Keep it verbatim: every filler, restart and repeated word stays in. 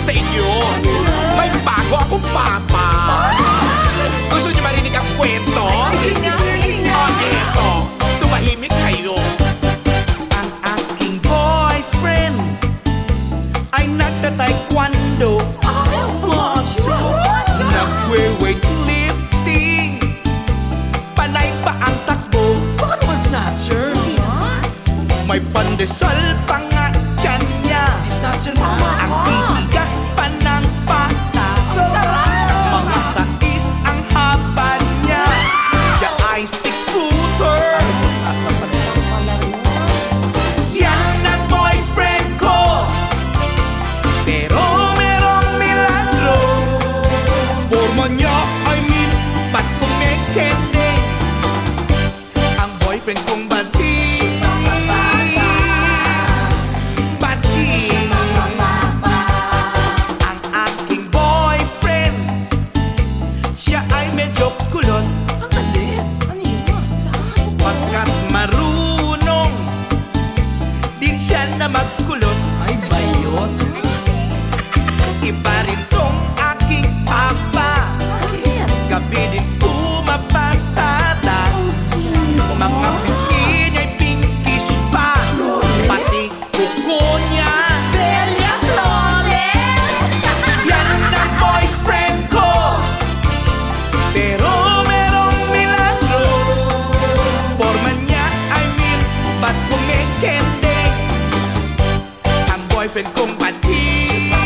sa inyo. May bago akong papa. Gusto niyo marinig ang kwento? O eto, tumahimik kayo. Ang aking boyfriend ay nagta-taekwondo, nagwe-weightlifting, panay pa ang takbo. Baka naman snatcher. May pandesal pa nga dyan niya. Snatcher na. Ang titigas pa ng patas. Mga sais ang haba niya. Siya ay six-footer. Yan ang boyfriend ko, pero merong milagro. Forma niya ay min, ba't kumikende? Ang boyfriend kong bati, bati. Ang aking boyfriend, siya ay medyo kulot. Ang galit. Ano yun? Saan? Pagkat marunong din siya na magkulot. Ay, bayot. Iba rin tong aking papa. Bakit? Gabi din pumapasada. Mga pisngi niya'y pinkish pa. Pati kuko niya Belia flawless! yan ang boyfriend ko, pero merong milagro. Forma niya ay min, ba't kumikende? Ang boyfriend kong pati